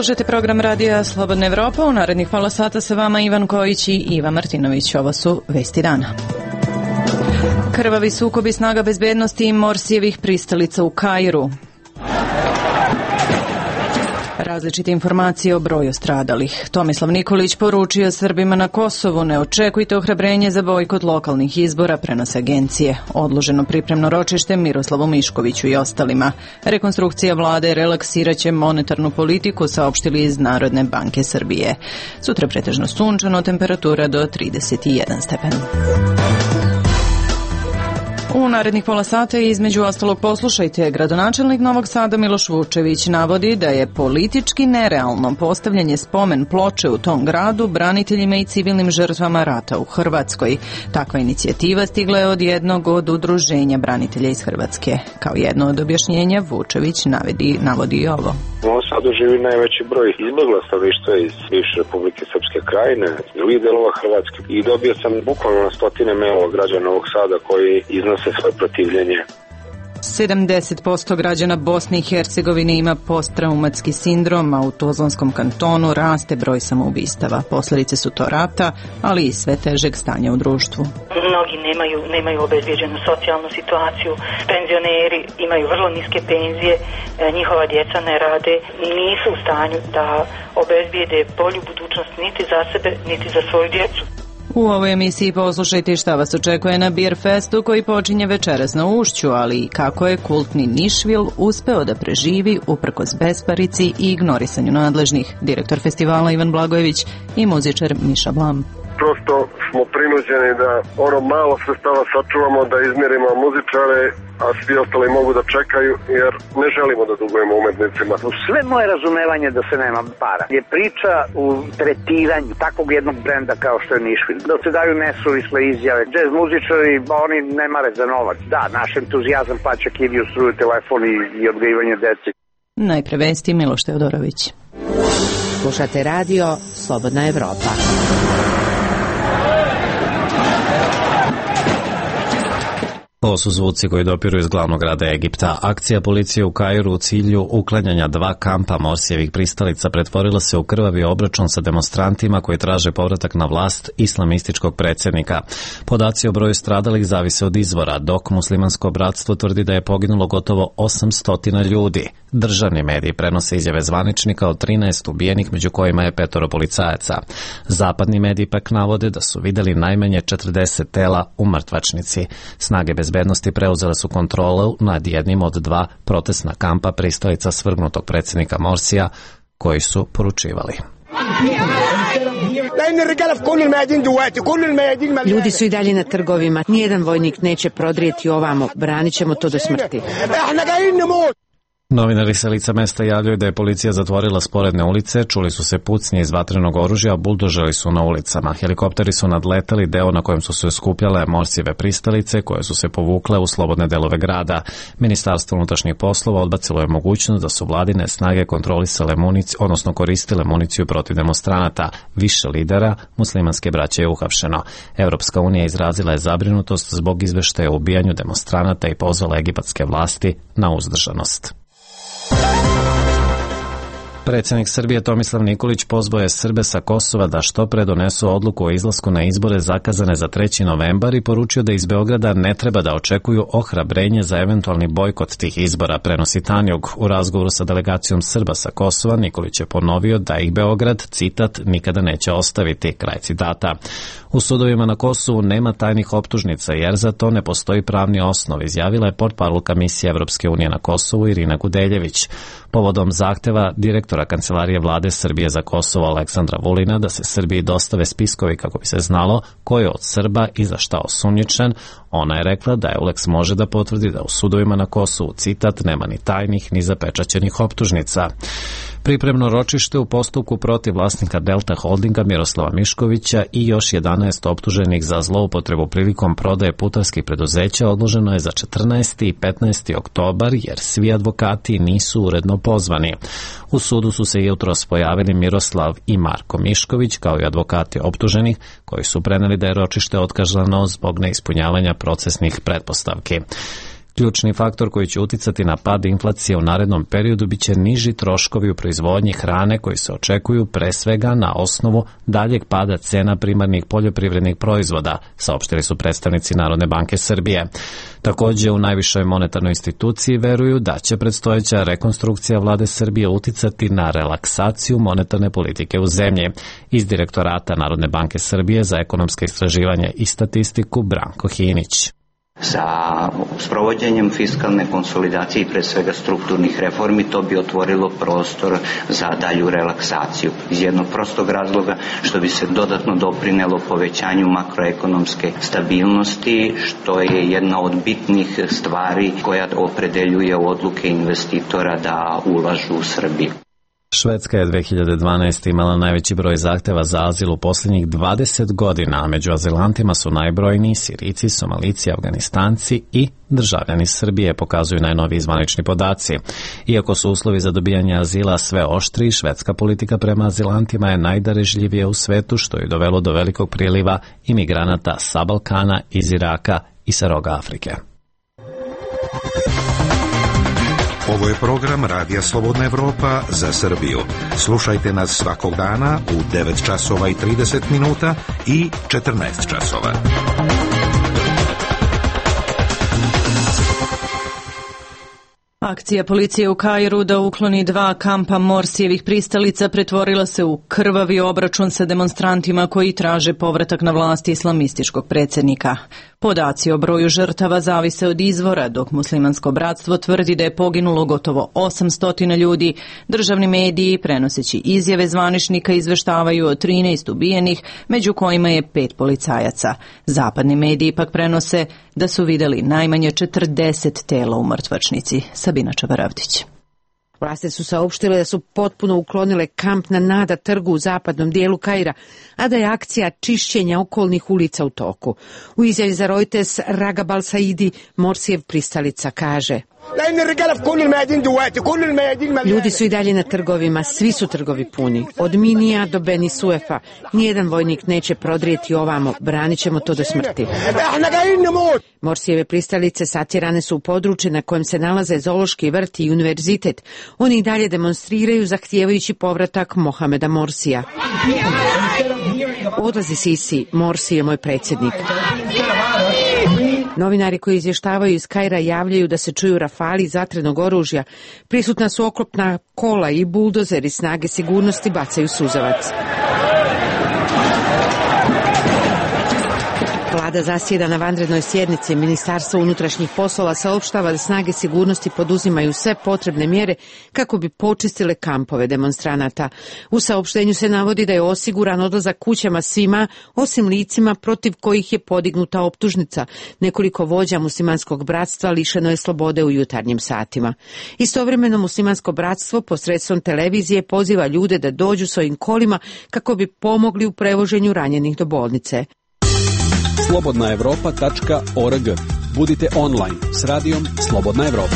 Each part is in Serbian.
Slušajte program radija Slobodna Evropa. U narednih pola sata sa vama Ivan Kojić i Iva Martinović. Ovo su vesti dana. Krvavi sukobi snaga bezbednosti i Morsijevih pristalica u Kairu. Različite informacije o broju stradalih. Tomislav Nikolić poručio Srbima na Kosovu: ne očekujte ohrabrenje za bojkot lokalnih izbora, prenose agencije. Odloženo pripremno ročište Miroslavu Miškoviću i ostalima. Rekonstrukcija vlade relaksiraće monetarnu politiku, saopštili iz Narodne banke Srbije. Sutra pretežno sunčano, temperatura do 31 stepen. U narednih pola sata između ostalog poslušajte. Gradonačelnik Novog Sada Miloš Vučević navodi da je politički nerealno postavljanje spomen ploče u tom gradu braniteljima i civilnim žrtvama rata u Hrvatskoj. Takva inicijativa stigla je od jednog od udruženja branitelja iz Hrvatske. Kao jedno od objašnjenja Vučević navodi i ovo. U Novom Sadu živi najveći broj izbjegla stanovništva iz bivše Republike Srpske Krajine, drugih delova Hrvatske, i dobio sam bukvalno na stotine mailova građana Novog Sada koji iznose svoje protivljenje. 70% građana Bosne i Hercegovine ima posttraumatski sindrom, a u Tuzlanskom kantonu raste broj samoubistava. Posljedice su to rata, ali i sve težeg stanja u društvu. Mnogi nemaju obezbijeđenu socijalnu situaciju, penzioneri imaju vrlo niske penzije, njihova djeca ne rade, nisu u stanju da obezbijede bolju budućnost niti za sebe, niti za svoju djecu. U ovoj emisiji poslušajte šta vas očekuje na Beer Festu koji počinje večeras na Ušću, ali i kako je kultni Nišvil uspeo da preživi uprkos besparici i ignorisanju nadležnih. Direktor festivala Ivan Blagojević i muzičar Miša Blam. Prosto smo prinuđeni da ono malo sredstava sačuvamo, da izmjerimo muzičare, a svi ostali mogu da čekaju, jer ne želimo da dugujemo umetnicima. Sve moje razumevanje da se nema para je priča u tretiranju takvog jednog brenda kao što je Nišvil. Da se daju nesuvisle izjave. Džez muzičari, oni ne mare za novac. Da, naš entuzijazam plaća kiviju, struju, telefon i odgajivanje deci. Najpre vesti, Miloš Teodorović. Slušate radio Slobodna Evropa. Ovo su zvuci koji dopiru iz glavnog grada Egipta. Akcija policije u Kairu u cilju uklanjanja 2 kampa Morsijevih pristalica pretvorila se u krvavi obračun sa demonstrantima koji traže povratak na vlast islamističkog predsjednika. Podaci o broju stradalih zavise od izvora, dok muslimansko bratstvo tvrdi da je poginulo gotovo 800 ljudi. Državni mediji prenose izjave zvaničnika od 13 ubijenih, među kojima je 5 policajaca. Zapadni mediji pak navode da su vidjeli najmanje 40 tela u mrtvačnici. Snage bezbednosti preuzele su kontrolu nad jednim od 2 protestna kampa pristalica svrgnutog predsjednika Morsija, koji su poručivali: ljudi su i dalje na trgovima, nijedan vojnik neće prodrijeti ovamo, branit ćemo to do smrti. Novinari sa lica mesta javljaju da je policija zatvorila sporedne ulice, čuli su se pucnje iz vatrenog oružja, buldožeri su na ulicama. Helikopteri su nadletali deo na kojem su se skupljale Morsijeve pristalice, koje su se povukle u slobodne delove grada. Ministarstvo unutrašnjih poslova odbacilo je mogućnost da su vladine snage kontrolisale koristile municiju protiv demonstranata. Više lidera muslimanske braće je uhapšeno. Evropska unija izrazila je zabrinutost zbog izveštaja o ubijanju demonstranata i pozvala egipatske vlasti na uzdržanost. Predsjednik Srbije Tomislav Nikolić pozvao je Srbe sa Kosova da što pre donesu odluku o izlasku na izbore zakazane za 3. novembar i poručio da iz Beograda ne treba da očekuju ohrabrenje za eventualni bojkot tih izbora, prenosi Tanjug. U razgovoru sa delegacijom Srba sa Kosova Nikolić je ponovio da ih Beograd, citat, nikada neće ostaviti, kraj citata. U sudovima na Kosovu nema tajnih optužnica jer za to ne postoji pravni osnov, izjavila je portparolka misije Evropske unije na Kosovu Irina Gudeljević. Povodom zahteva direktora Kancelarije vlade Srbije za Kosovo Aleksandra Vulina da se Srbiji dostave spiskovi kako bi se znalo ko je od Srba i za šta osumnjičen, ona je rekla da EULEX može da potvrdi da u sudovima na Kosovu, citat, nema ni tajnih ni zapečaćenih optužnica. Pripremno ročište u postupku protiv vlasnika Delta Holdinga Miroslava Miškovića i još 11 optuženih za zloupotrebu prilikom prodaje putarskih preduzeća odloženo je za 14. i 15. oktobar jer svi advokati nisu uredno pozvani. U sudu su se jutros pojavili Miroslav i Marko Mišković kao i advokati optuženih koji su preneli da je ročište otkazano zbog neispunjavanja procesnih pretpostavki. Ključni faktor koji će uticati na pad inflacije u narednom periodu biće niži troškovi u proizvodnji hrane koji se očekuju pre svega na osnovu daljeg pada cena primarnih poljoprivrednih proizvoda, saopštili su predstavnici Narodne banke Srbije. Takođe, u najvišoj monetarnoj instituciji veruju da će predstojeća rekonstrukcija vlade Srbije uticati na relaksaciju monetarne politike u zemlji. Iz Direktorata Narodne banke Srbije za ekonomske istraživanje i statistiku Branko Hinić. Sa sprovođenjem fiskalne konsolidacije i pre svega strukturnih reformi to bi otvorilo prostor za dalju relaksaciju. Iz jednog prostog razloga što bi se dodatno doprinelo povećanju makroekonomske stabilnosti, što je jedna od bitnih stvari koja opredeljuje odluke investitora da ulažu u Srbiju. Švedska je 2012. imala najveći broj zahteva za azil u posljednjih 20 godina, a među azilantima su najbrojniji Sirijci, Somalici, Afganistanci i državljani Srbije, pokazuju najnoviji zvanični podaci. Iako su uslovi za dobijanje azila sve oštri, švedska politika prema azilantima je najdarežljivija u svetu, što je dovelo do velikog priliva imigranata sa Balkana, iz Iraka i sa roga Afrike. Ovo je program Radija Slobodna Evropa za Srbiju. Slušajte nas svakog dana u 9 časova i 30 minuta i 14 časova. Akcija policije u Kairu da ukloni 2 kampa Morsijevih pristalica pretvorila se u krvavi obračun sa demonstrantima koji traže povratak na vlast islamističkog predsjednika. Podaci o broju žrtava zavise od izvora, dok Muslimansko bratstvo tvrdi da je poginulo gotovo 800 ljudi. Državni mediji, prenoseći izjave zvaničnika, izveštavaju o 13 ubijenih, među kojima je 5 policajaca. Zapadni mediji pak prenose da su vidjeli najmanje 40 tela u mrtvačnici. Sabina Čabaravdić. Vlasti su saopštile da su potpuno uklonile kamp na Nada trgu u zapadnom dijelu Kaira, a da je akcija čišćenja okolnih ulica u toku. U izjavi za Reuters Ragab al-Saidi, Morsijev pristalica, kaže: ljudi su i dalje na trgovima, svi su trgovi puni. Od Minija do Beni Suefa. Nijedan vojnik neće prodrijeti ovamo, branit ćemo to do smrti. Morsijeve pristalice satjerane su u područje na kojem se nalaze zoološki vrt i univerzitet. Oni i dalje demonstriraju zahtijevajući povratak Mohameda Morsija. Odlazi Sisi, Morsi je moj predsjednik. Novinari koji izvještavaju iz Kaira javljaju da se čuju rafali vatrenog oružja. Prisutna su oklopna kola i buldozeri, snage sigurnosti bacaju suzavac. Vlada zasjeda na vanrednoj sjednici. Ministarstvo unutrašnjih poslova saopštava da snage sigurnosti poduzimaju sve potrebne mjere kako bi počistile kampove demonstranata. U saopštenju se navodi da je osiguran odlazak kućama svima, osim licima protiv kojih je podignuta optužnica. Nekoliko vođa muslimanskog bratstva lišeno je slobode u jutarnjim satima. Istovremeno Muslimansko bratstvo posredstvom televizije poziva ljude da dođu svojim kolima kako bi pomogli u prevoženju ranjenih do bolnice. slobodnaevropa.org. Budite online s radijom Slobodna Evropa.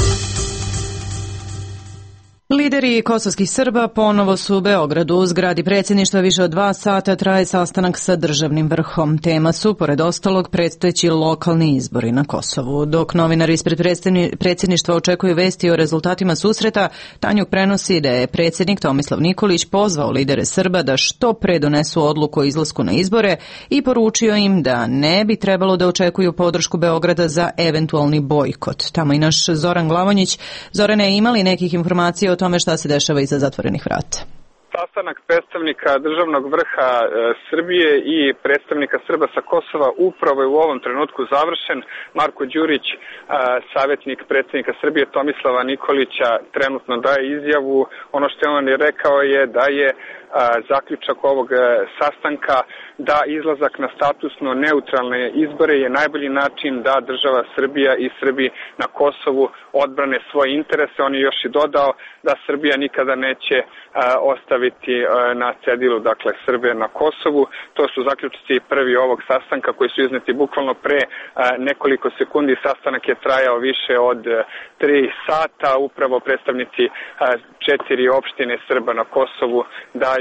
Lideri kosovskih Srba ponovo su u Beogradu. U zgradi predsjedništva više od 2 sata traje sastanak sa državnim vrhom. Tema su, pored ostalog, predstojeći lokalni izbori na Kosovu. Dok novinari ispred predsjedništva očekuju vesti o rezultatima susreta, Tanjug prenosi da je predsjednik Tomislav Nikolić pozvao lidere Srba da što pre donesu odluku o izlasku na izbore i poručio im da ne bi trebalo da očekuju podršku Beograda za eventualni bojkot. Tamo i naš Zoran Glavonjić. Zorane, imali nekih informacija o tome šta se dešava iza zatvorenih vrata? Sastanak predstavnika državnog vrha Srbije i predstavnika Srba sa Kosova upravo je u ovom trenutku završen. Marko Đurić, savjetnik predsjednika Srbije Tomislava Nikolića, trenutno daje izjavu. Ono što on je rekao je da je zaključak ovog sastanka da izlazak na statusno neutralne izbore je najbolji način da država Srbija i Srbi na Kosovu odbrane svoje interese. On je još i dodao da Srbija nikada neće ostaviti na cedilu, dakle, Srbije na Kosovu. To su zaključci prvi ovog sastanka koji su izneti bukvalno pre nekoliko sekundi. Sastanak je trajao više od 3 sata. Upravo predstavnici 4 opštine Srba na Kosovu daju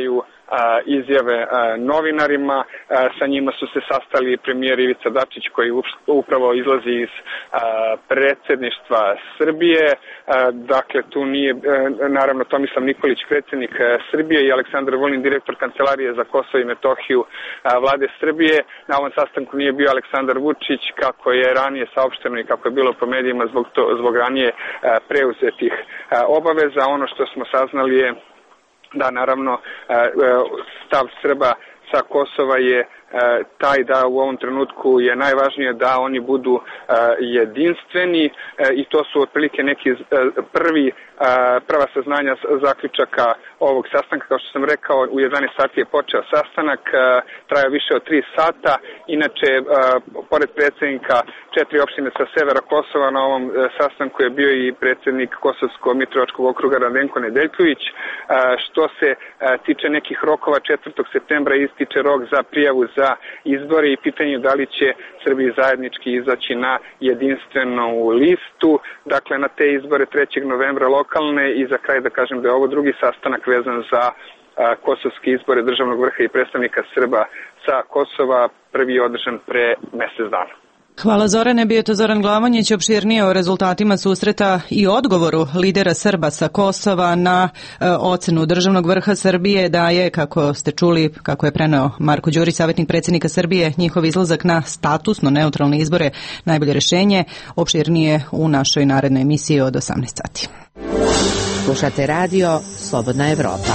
izjave novinarima. Sa njima su se sastali premijer Ivica Dačić, koji upravo izlazi iz predsjedništva Srbije. Dakle, tu nije naravno Tomislav Nikolić, predsjednik Srbije, i Aleksandar Vulin, direktor Kancelarije za Kosovo i Metohiju vlade Srbije. Na ovom sastanku nije bio Aleksandar Vučić, kako je ranije saopšteno i kako je bilo po medijima zbog ranije preuzetih obaveza. Ono što smo saznali je da naravno stav Srba sa Kosova je taj da u ovom trenutku je najvažnije da oni budu jedinstveni, i to su otprilike neki prva saznanja zaključaka ovog sastanka. Kao što sam rekao, u 11 sati je počeo sastanak, trajao više od 3 sata. Inače, pored predsjednika 4 opštine sa severa Kosova, na ovom sastanku je bio i predsjednik Kosovsko-Mitrovačkog okruga Radenko Nedeljković. Što se tiče nekih rokova, 4. septembra ističe rok za prijavu za izbore i pitanje da li će Srbi zajednički izaći na jedinstvenu listu. Dakle, na te izbore 3. novembra lokalne, i za kraj da kažem da je ovo drugi sastanak vezan za kosovske izbore državnog vrha i predstavnika Srba sa Kosova. Prvi je održan pre mjesec dana. Hvala Zorane, bio je to Zoran Glavonjić. Opširnije o rezultatima susreta i odgovoru lidera Srba sa Kosova na ocenu državnog vrha Srbije daje, kako ste čuli, kako je preneo Marko Đurić, savjetnik predsjednika Srbije, njihov izlazak na statusno neutralne izbore najbolje rješenje. Opširnije u našoj narednoj emisiji od 18 sati. Slušate radio Slobodna Evropa.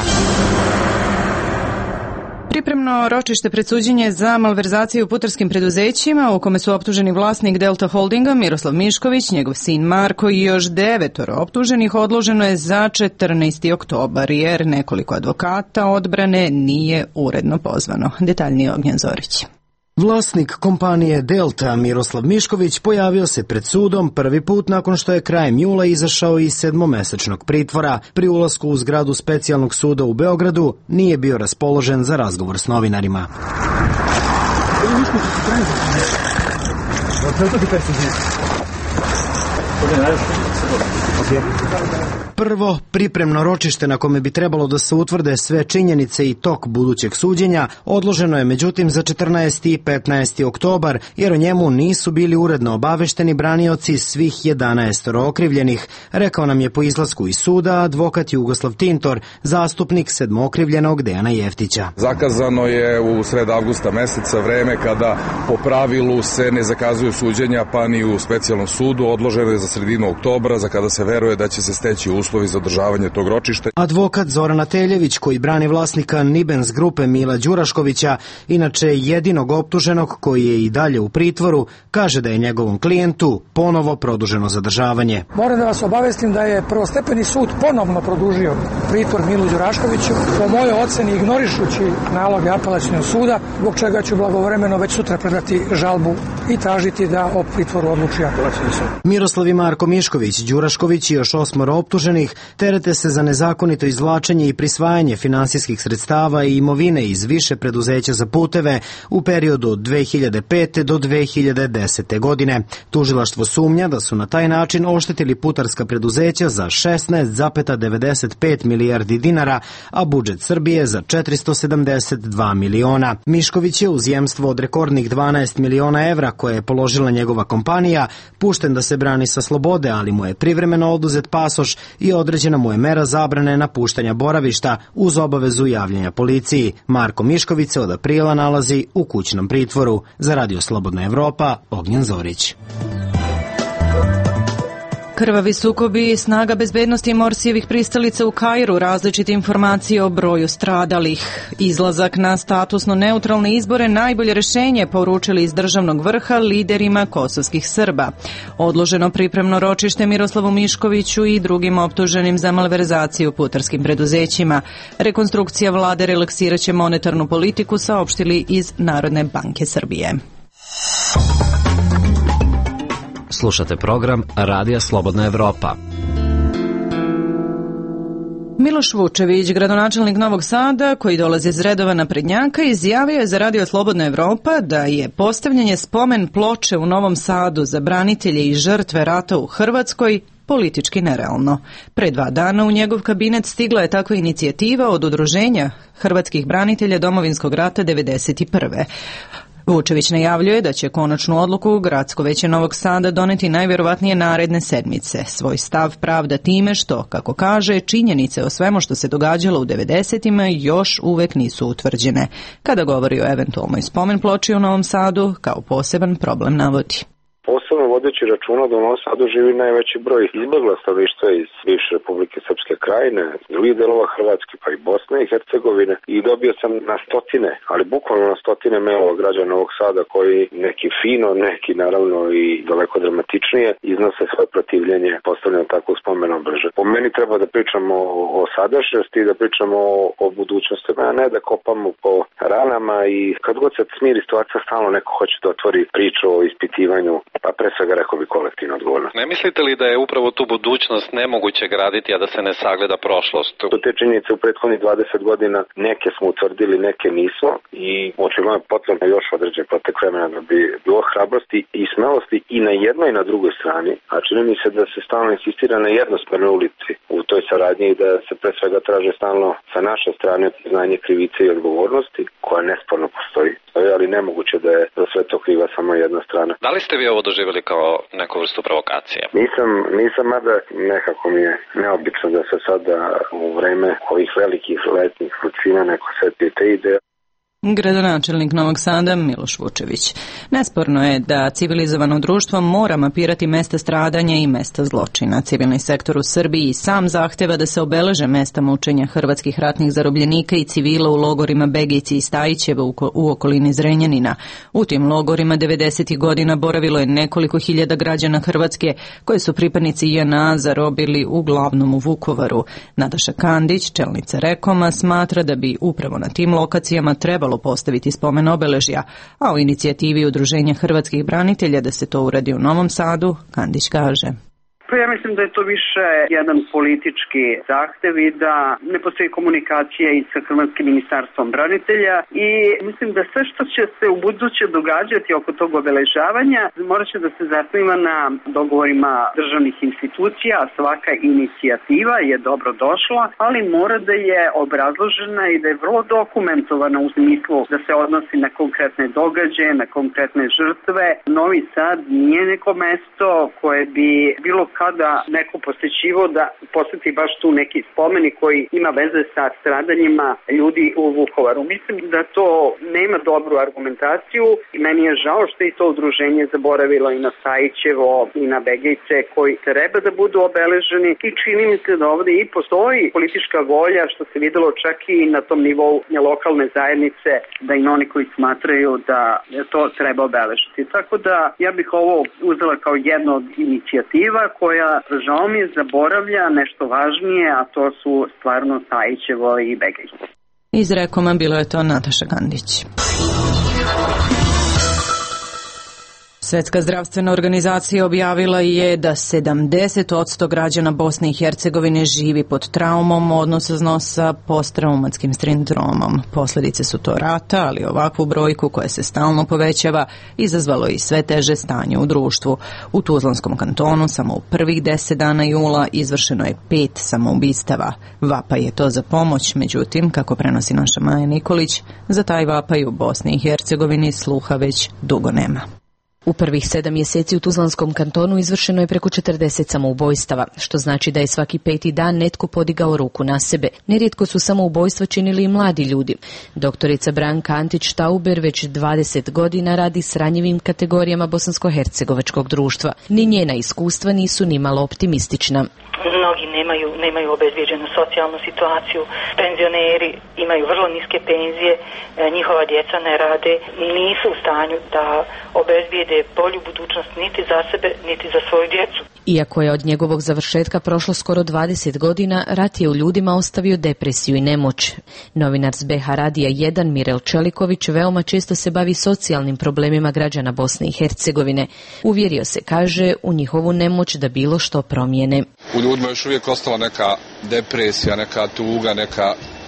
Pripremno ročište pred suđenje za malverzaciju u putarskim preduzećima, u kome su optuženi vlasnik Delta Holdinga Miroslav Mišković, njegov sin Marko i još 9 optuženih, odloženo je za 14. oktobar, jer nekoliko advokata odbrane nije uredno pozvano. Detaljnije Ognjen Zorić. Vlasnik kompanije Delta Miroslav Mišković pojavio se pred sudom prvi put nakon što je krajem jula izašao iz 7-mesečnog pritvora. Pri ulasku u zgradu specijalnog suda u Beogradu nije bio raspoložen za razgovor s novinarima. Prvo, pripremno ročište na kome bi trebalo da se utvrde sve činjenice i tok budućeg suđenja odloženo je međutim za 14. i 15. oktobar, jer o njemu nisu bili uredno obavešteni branioci svih 11 okrivljenih, rekao nam je po izlasku iz suda advokat Jugoslav Tintor, zastupnik 7. okrivljenog Dejana Jeftića. Zakazano je u sred avgusta meseca, vreme kada po pravilu se ne zakazuju suđenja pa ni u specijalnom sudu. Odloženo je za sredinu oktobra, za kada se veruje da će se steći uslovi za održavanje tog ročišta. Advokat Zoran Teljević, koji brani vlasnika Nibens grupe Mila Đuraškovića, inače jedinog optuženog koji je i dalje u pritvoru, kaže da je njegovom klijentu ponovo produženo zadržavanje. Moram da vas obavestim da je prvostepeni sud ponovno produžio pritvor Milu Đuraškoviću, po mojoj oceni ignorišući naloge apelacionog suda, zbog čega ću blagovremeno već sutra predati žalbu i tražiti da o pritvoru odluči apelacioni sud. Miroslav i Marko Mišković, Đurašković i još 8 optuženih terete se za nezakonito izvlačenje i prisvajanje finansijskih sredstava i imovine iz više preduzeća za puteve u periodu od 2005. do 2010. godine. Tužilaštvo sumnja da su na taj način oštetili putarska preduzeća za 16,95 milijardi dinara, a budžet Srbije za 472 miliona. Mišković je uz jemstvo od rekordnih 12 miliona evra koje je položila njegova kompanija pušten da se brani sa slobode, ali mu je privremeno oduzet pasoš i određena mu je mera zabrane napuštanja boravišta uz obavezu javljanja policiji. Marko Mišković se od aprila nalazi u kućnom pritvoru. Za Radio Slobodna Evropa, Ognjen Zorić. Krvavi sukobi snaga bezbednosti Morsijevih pristalica u Kairu, različite informacije o broju stradalih. Izlazak na statusno neutralne izbore najbolje rješenje, poručili iz državnog vrha liderima kosovskih Srba. Odloženo pripremno ročište Miroslavu Miškoviću i drugim optuženim za malverzaciju u putarskim preduzećima. Rekonstrukcija vlade relaksiraće monetarnu politiku, saopštili iz Narodne banke Srbije. Slušate program Radija Slobodna Evropa. Miloš Vučević, gradonačelnik Novog Sada, koji dolazi iz redova naprednjaka, izjavio je za Radio Slobodna Evropa da je postavljanje spomen ploče u Novom Sadu za branitelje i žrtve rata u Hrvatskoj politički nerealno. Pre 2 dana u njegov kabinet stigla je takva inicijativa od Udruženja hrvatskih branitelja Domovinskog rata 1991. Vučević najavljuje da će konačnu odluku Gradsko veće Novog Sada doneti najvjerovatnije naredne sedmice. Svoj stav pravda time što, kako kaže, činjenice o svemu što se događalo u 90-ima još uvek nisu utvrđene. Kada govori o eventualnoj spomen ploči u Novom Sadu, kao poseban problem navodi. Posebno vodeći računa da u Novom Sadu živi najveći broj izbjegla stanovništva iz bivše Republike Srpske Krajine, drugih delova Hrvatske pa i Bosne i Hercegovine i dobio sam na stotine, ali bukvalno na stotine mailova građana Novog Sada koji neki fino, neki naravno i daleko dramatičnije iznose svoje protivljenje postavljeno takvog spomen obeležja. Po meni treba da pričamo o sadašnjosti i da pričamo o budućnosti, a ne da kopamo po ranama i kad god se smiri situacija stalno neko hoće da otvori priču o ispitivanju, pa pre svega rekao bi kolektivna odgovornost. Ne mislite li da je upravo tu budućnost nemoguće graditi, a da se ne sagleda prošlost? Te činjenice u prethodnih 20 godina neke smo utvrdili, neke nismo i očigledno je potrebno još određen protek vremena da bi bilo hrabrosti i smelosti i na jednoj i na drugoj strani, a čini mi se da se stalno insistira na jednosmernoj ulici u toj saradnji i da se pre svega traže stalno sa naše strane priznanje krivice i odgovornosti koja nesporno postoji, ali nemoguće da je za sve to kriva samo jedna strana. Da li ste vi ovo doživjeli kao neku vrstu provokacije? Nisam, mada nekako mi je neobično da se sada u vreme ovih velikih letnjih vrućina neko seti te ideje. Gradonačelnik Novog Sada Miloš Vučević. Nesporno je da civilizovano društvo mora mapirati mesta stradanja i mesta zločina. Civilni sektor u Srbiji sam zahteva da se obeleže mesta mučenja hrvatskih ratnih zarobljenika i civila u logorima Begejci i Stajićevo u okolini Zrenjanina. U tim logorima 90. godina boravilo je nekoliko hiljada građana Hrvatske koje su pripadnici JNA zarobili uglavnom u Vukovaru. Nataša Kandić, čelnica Rekoma, smatra da bi upravo na tim lokacijama trebalo postaviti spomen obeležja, a o inicijativi Udruženja hrvatskih branitelja da se to uradi u Novom Sadu, Kandić kaže. Ja mislim da je to više jedan politički zahtev i da ne postoji komunikacija i sa Hrvatskim ministarstvom branitelja i mislim da sve što će se u buduće događati oko tog obeležavanja morat će da se zasniva na dogovorima državnih institucija, a svaka inicijativa je dobro došla, ali mora da je obrazložena i da je vrlo dokumentovana u smislu da se odnosi na konkretne događaje, na konkretne žrtve. Novi Sad nije neko mesto koje bi bilo kada neko posjećivo da posjeti baš tu neki spomenik koji ima veze sa stradanjima ljudi u Vukovaru. Mislim da to nema dobru argumentaciju i meni je žao što je to udruženje zaboravilo i na Stajićevo i na Begejce koji treba da budu obeleženi i čini mi se da ovdje i postoji politička volja što se videlo čak i na tom nivou lokalne zajednice da i oni koji smatraju da to treba obeležiti. Tako da ja bih ovo uzela kao jednu od inicijativa koja, žao mi je, zaboravlja nešto važnije, a to su stvarno Stajićevo i Begej. Iz Rekoma bilo je to Nataša Kandić. Svetska zdravstvena organizacija objavila je da 70% građana Bosne i Hercegovine živi pod traumom, odnosno sa posttraumatskim sindromom. Posljedice su to rata, ali ovakvu brojku koja se stalno povećava izazvalo i sve teže stanje u društvu. U Tuzlanskom kantonu samo u prvih 10 dana jula izvršeno je 5 samoubistava. Vapaj je to za pomoć, međutim, kako prenosi naša Maja Nikolić, za taj vapaj u Bosni i Hercegovini sluha već dugo nema. U prvih 7 mjeseci u Tuzlanskom kantonu izvršeno je preko 40 samoubojstava, što znači da je svaki 5. dan netko podigao ruku na sebe. Nerijetko su samoubojstva činili i mladi ljudi. Doktorica Branka Antić-Tauber već 20 godina radi s ranjivim kategorijama bosansko-hercegovačkog društva. Ni njena iskustva nisu nimalo optimistična. Mnogi nemaju obezbijeđenu socijalnu situaciju, penzioneri imaju vrlo niske penzije, njihova djeca ne rade, nisu u stanju da obezbijede bolju budućnost niti za sebe, niti za svoju djecu. Iako je od njegovog završetka prošlo skoro 20 godina, rat je u ljudima ostavio depresiju i nemoć. Novinar s BH Radija 1 Mirel Čeliković veoma često se bavi socijalnim problemima građana Bosne i Hercegovine. Uvjerio se, kaže, u njihovu nemoć da bilo što promijene. U ljudima još uvijek ostala neka depresija, neka tuga, neka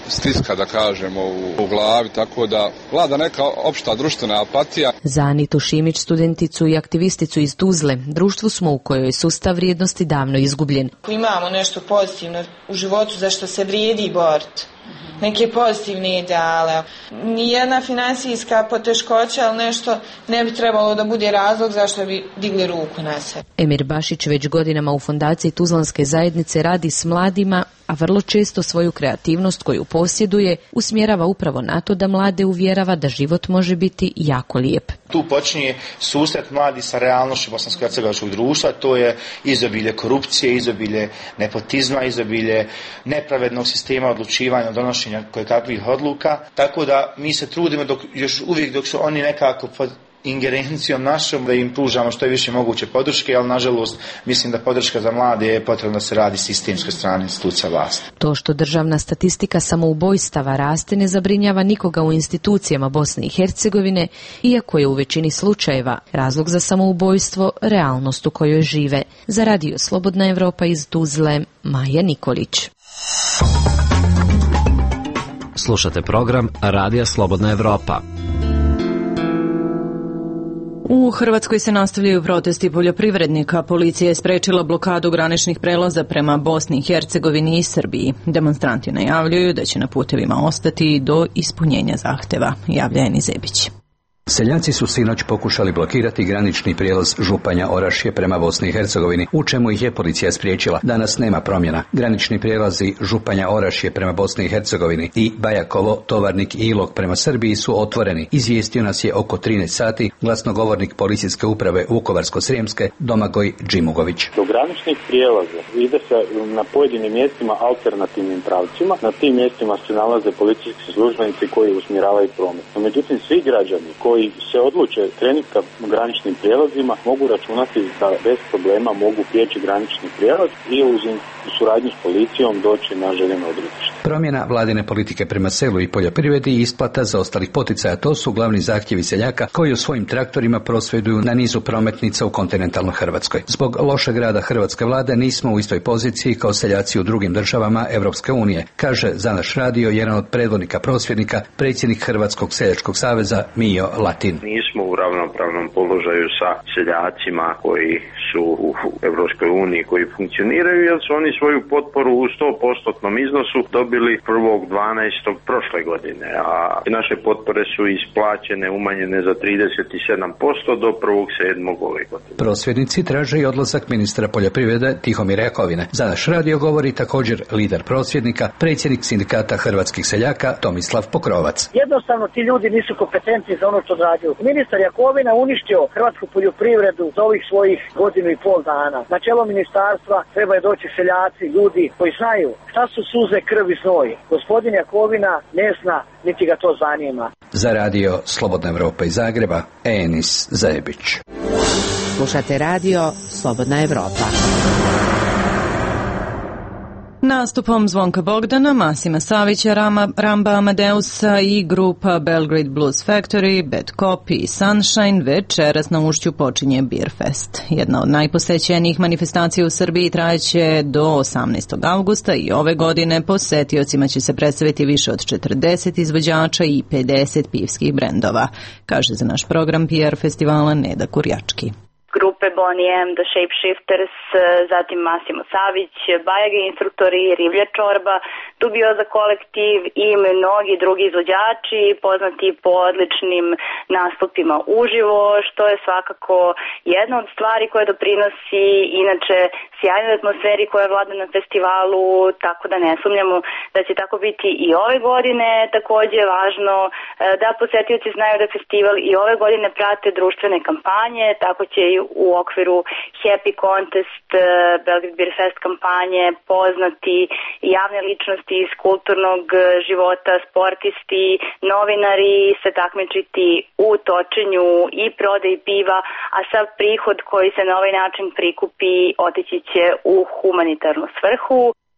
stiska, da kažemo, u glavi, tako da vlada neka opšta društvena apatija. Za Anitu Šimić, studenticu i aktivisticu iz Tuzle, društvu smo u kojoj je sustav vrijednosti davno izgubljen. Imamo nešto pozitivno u životu za što se vrijedi boriti. Neke pozitivne ideale. Nijedna finansijska poteškoća, ali nešto ne bi trebalo da bude razlog zašto bi digli ruku na sebe. Emir Bašić već godinama u fondaciji Tuzlanske zajednice radi s mladima, a vrlo često svoju kreativnost koju posjeduje usmjerava upravo na to da mlade uvjerava da život može biti jako lijep. Tu počinje susret mladi sa realnošću bosansko-hercegovačkog društva, to je izobilje korupcije, izobilje nepotizma, izobilje nepravednog sistema odlučivanja, donošenja kojekakvih odluka, tako da mi se trudimo dok su oni nekako pod ingerencijom našom da im pružamo što je više moguće podrške, ali nažalost mislim da podrška za mlade je potrebno da se radi sistemske strane institucija vlasti. To što državna statistika samoubojstava raste ne zabrinjava nikoga u institucijama Bosne i Hercegovine, iako je u većini slučajeva razlog za samoubojstvo realnost u kojoj žive. Za Radio Slobodna Evropa iz Tuzle, Maja Nikolić. Slušate program Radija Slobodna Evropa. U Hrvatskoj se nastavljaju protesti poljoprivrednika. Policija je sprečila blokadu graničnih prelaza prema Bosni i Hercegovini i Srbiji. Demonstranti najavljuju da će na putevima ostati do ispunjenja zahteva, javlja Eni Zebić. Seljaci su sinoć pokušali blokirati granični prijelaz Županja Orašje prema Bosni i Hercegovini, u čemu ih je policija spriječila. Danas nema promjena. Granični prijelazi Županja Orašje prema Bosni i Hercegovini i Bajakovo, Tovarnik i Ilok prema Srbiji su otvoreni. Izvijestio nas je oko 13 sati glasnogovornik policijske uprave Vukovarsko-srijemske Domagoj Džimugović. Do graničnih prijelaza ide se na pojedinim mjestima alternativnim pravcima. Na tim mjestima se nalaze policijski službenici koji usmjeravaju promet. No, međutim, svi građani koji se odluče krenuti ka graničnim prijelazima mogu računati da bez problema mogu prijeći granični prijelaz i uz suradnju s policijom doći na željeno odredište. Promjena vladine politike prema selu i poljoprivredi i isplata za ostalih poticaja, to su glavni zahtjevi seljaka koji u svojim traktorima prosvjeduju na nizu prometnica u kontinentalnoj Hrvatskoj. Zbog lošeg rada hrvatske vlade nismo u istoj poziciji kao seljaci u drugim državama Europske unije, kaže za naš radio jedan od predvodnika prosvjednika, predsjednik Hrvatskog seljačkog saveza Mijo Latin. Nismo u ravnopravnom položaju sa seljacima koji su u Europskoj uniji, koji funkcioniraju, jer su oni svoju potporu u 100% iznosu dobili 1.12. prošle godine, a naše potpore su isplaćene, umanjene za 37% do 1.7. ove godine. Prosvjednici traže i odlazak ministra poljoprivrede Tihomira Jakovine. Za naš radio govori također lider prosvjednika, predsjednik sindikata hrvatskih seljaka Tomislav Pokrovac. Jednostavno ti ljudi nisu kompetentni za ono što odrađuju. Ministar Jakovina uništio hrvatsku poljoprivredu za ovih svojih 1,5 dana. Na čelo ministarstva trebaju doći seljaci, ljudi koji znaju šta su suze, krv i znoj. Gospodin Jakovina ne zna, niti ga to zanima. Za radio Slobodna Evropa iz Zagreba, Enis Zajebić. Slušate radio Slobodna Evropa. Nastupom Zvonka Bogdana, Masima Savića, Ramba Amadeusa i grupa Belgrade Blues Factory, Bad Copy i Sunshine večeras na Ušću počinje Beer Fest. Jedna od najposećenijih manifestacija u Srbiji trajeće do 18. avgusta i ove godine posetiocima će se predstaviti više od 40 izvođača i 50 pivskih brendova, kaže za naš program PR festivala Neda Kurjački. Grupe Bonnie M, The Shapeshifters, zatim Masimo Savić, Bajage instruktori, Rivlja Čorba, Dubioza kolektiv i mnogi drugi izvođači poznati po odličnim nastupima uživo, što je svakako jedna od stvari koja doprinosi inače sjajnoj atmosferi koja vlada na festivalu, tako da ne sumnjamo da će tako biti i ove godine. Također je važno da posetioci znaju da festival i ove godine prate društvene kampanje, tako će i u okviru Happy Contest, Belgrade Beer Fest kampanje poznati javne ličnosti iz kulturnog života, sportisti, novinari se takmičiti u točenju i prodaji piva, a sav prihod koji se na ovaj način prikupi otići će u humanitarnu svrhu.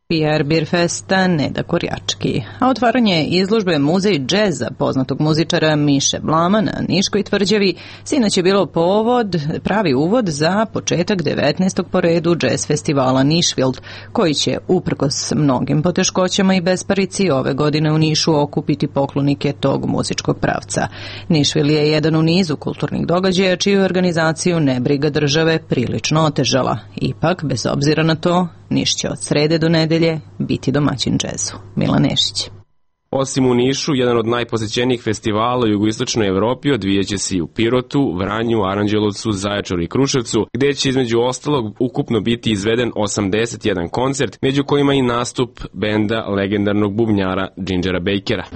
PR Birfesta Neda Korjački. A otvaranje izložbe Muzej džeza poznatog muzičara Miše Blama na Niškoj tvrđavi sinoć je bilo pravi uvod za početak 19. po redu džez festivala Nišvild, koji će uprkos mnogim poteškoćama i besparici ove godine u Nišu okupiti poklonike tog muzičkog pravca. Nišvil je jedan u nizu kulturnih događaja čiju organizaciju nebriga države prilično otežala. Ipak, bez obzira na to, Niš će od srede do nedelje biti domaćin džezu. Milan Nešić. Osim u Nišu, jedan od najposećenijih festivala u jugoistočnoj Evropi odvijaće se i u Pirotu, Vranju, Aranđelovcu, Zaječaru i Kruševcu, gde će između ostalog ukupno biti izveden 81 koncert, među kojima i nastup benda legendarnog bubnjara Gingera Bakera.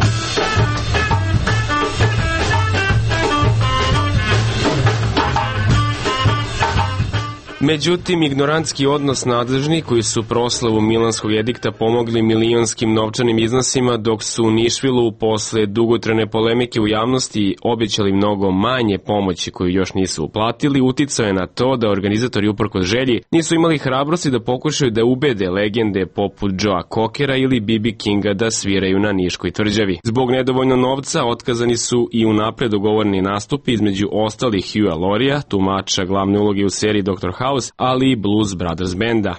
Međutim, ignorantski odnos nadležnih koji su proslavu Milanskog edikta pomogli milionskim novčanim iznosima, dok su u Nišvilu posle dugotrajne polemike u javnosti obećali mnogo manje pomoći koju još nisu uplatili, uticao je na to da organizatori uprkos želji nisu imali hrabrosti da pokušaju da ubede legende poput Joea Cockera ili B.B. Kinga da sviraju na Niškoj tvrđavi. Zbog nedovoljno novca otkazani su i unapred dogovoreni nastupi između ostalih Hugh'a Laurieja, tumača glavne uloge u seriji Dr. House, ali i Blues Brothers benda.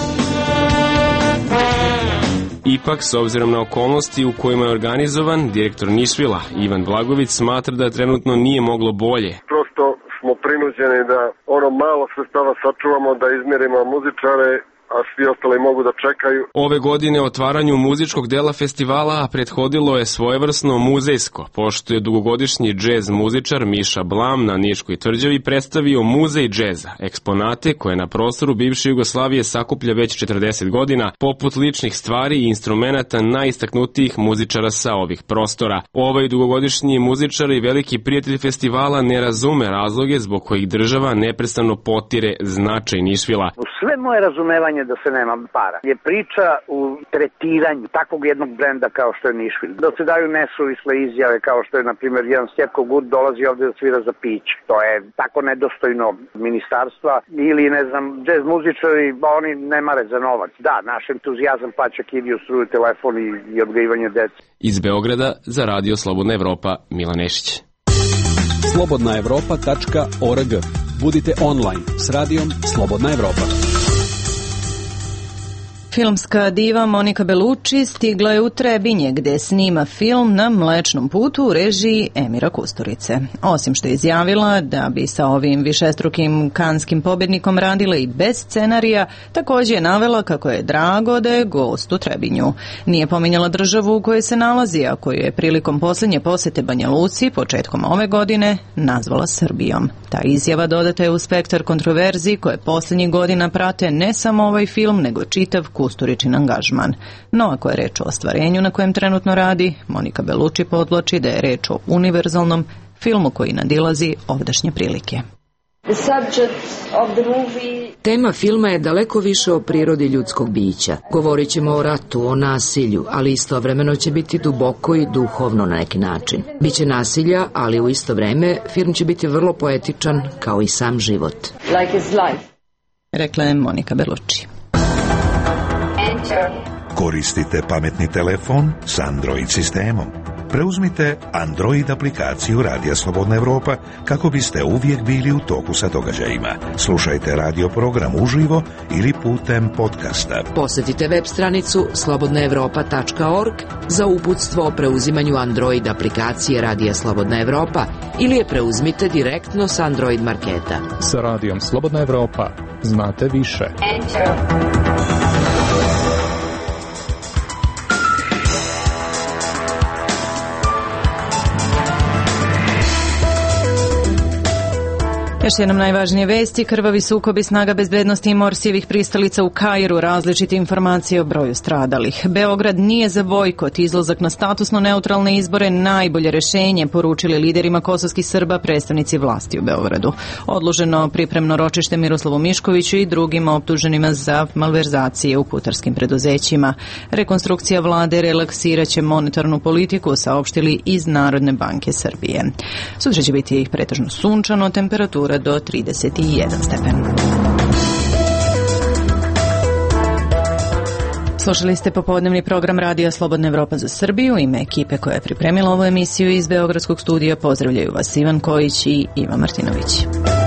Ipak, s obzirom na okolnosti u kojima je organizovan, direktor Nišvila, Ivan Blagović, smatra da trenutno nije moglo bolje. Prosto smo prinuđeni da ono malo sredstava sačuvamo, da izmjerimo muzičare, a svi ostali mogu da čekaju. Ove godine otvaranju muzičkog dela festivala prethodilo je svojevrsno muzejsko, pošto je dugogodišnji džez muzičar Miša Blam na Niškoj tvrđavi predstavio Muzej džeza, eksponate koje na prostoru bivše Jugoslavije sakuplja već 40 godina, poput ličnih stvari i instrumenata najistaknutijih muzičara sa ovih prostora. Ovaj dugogodišnji muzičar i veliki prijatelj festivala ne razume razloge zbog kojih država neprestano potire značaj Nišvila. Sve moje razumevanje da se nema para je priča u tretiranju takvog jednog brenda kao što je Nišvil. Da se daju nesuvisle izjave kao što je, na primjer, jedan Stjepko Gud dolazi ovde da svira za piće. To je tako nedostojno ministarstva ili, ne znam, džez muzičari, oni ne mare za novac. Da, naš entuzijazam plaća kidiju, struju, telefon i odgajivanje dece. Iz Beograda za Radio Slobodna Evropa, Milan Nešić. slobodnaevropa.org. Budite online s radijom Slobodna Evropa. Filmska diva Monika Bellucci stigla je u Trebinje, gde snima film Na Mlečnom putu u režiji Emira Kusturice. Osim što je izjavila da bi sa ovim višestrukim kanskim pobjednikom radila i bez scenarija, takođe je navela kako je drago da je gost u Trebinju. Nije pominjala državu u kojoj se nalazi, a koju je prilikom posljednje posete Banja Luci početkom ove godine nazvala Srbijom. Ta izjava dodata je u spektar kontroverzi koje posljednjih godina prate ne samo ovaj film, nego čitav Kusturičin angažman. No, ako je reč o ostvarenju na kojem trenutno radi, Monika Bellucci podvlači da je reč o univerzalnom filmu koji nadilazi ovdašnje prilike. Tema filma je daleko više o prirodi ljudskog bića. Govorit ćemo o ratu, o nasilju, ali istovremeno će biti duboko i duhovno na neki način. Biće nasilja, ali u isto vreme film će biti vrlo poetičan kao i sam život. Rekla je Monika Bellucci. Koristite pametni telefon s Android sistemom. Preuzmite Android aplikaciju Radija Slobodna Evropa kako biste uvijek bili u toku sa događajima. Slušajte radio program uživo ili putem podcasta. Posjetite web stranicu slobodnaevropa.org za uputstvo o preuzimanju Android aplikacije Radija Slobodna Evropa ili je preuzmite direktno s Android marketa. Sa Radijom Slobodna Evropa znate više. Još jednom najvažnije vesti, krvavi sukobi snaga bezbednosti i Morsijevih pristalica u Kairu, različite informacije o broju stradalih. Beograd nije za bojkot, izlazak na statusno neutralne izbore najbolje rešenje, poručili liderima kosovskih Srba predstavnici vlasti u Beogradu. Odloženo pripremno ročište Miroslavu Miškoviću i drugim optuženima za malverzacije u putarskim preduzećima. Rekonstrukcija vlade relaksiraće monetarnu politiku, saopštili iz Narodne banke Srbije. Sutra će biti pretežno sunčano, temperatura do 31 stepen. Slušali ste popodnevni program Radija Slobodna Evropa za Srbiju. Ime ekipe koja je pripremila ovu emisiju iz Beogradskog studija pozdravljaju vas Ivan Kojić i Iva Martinović.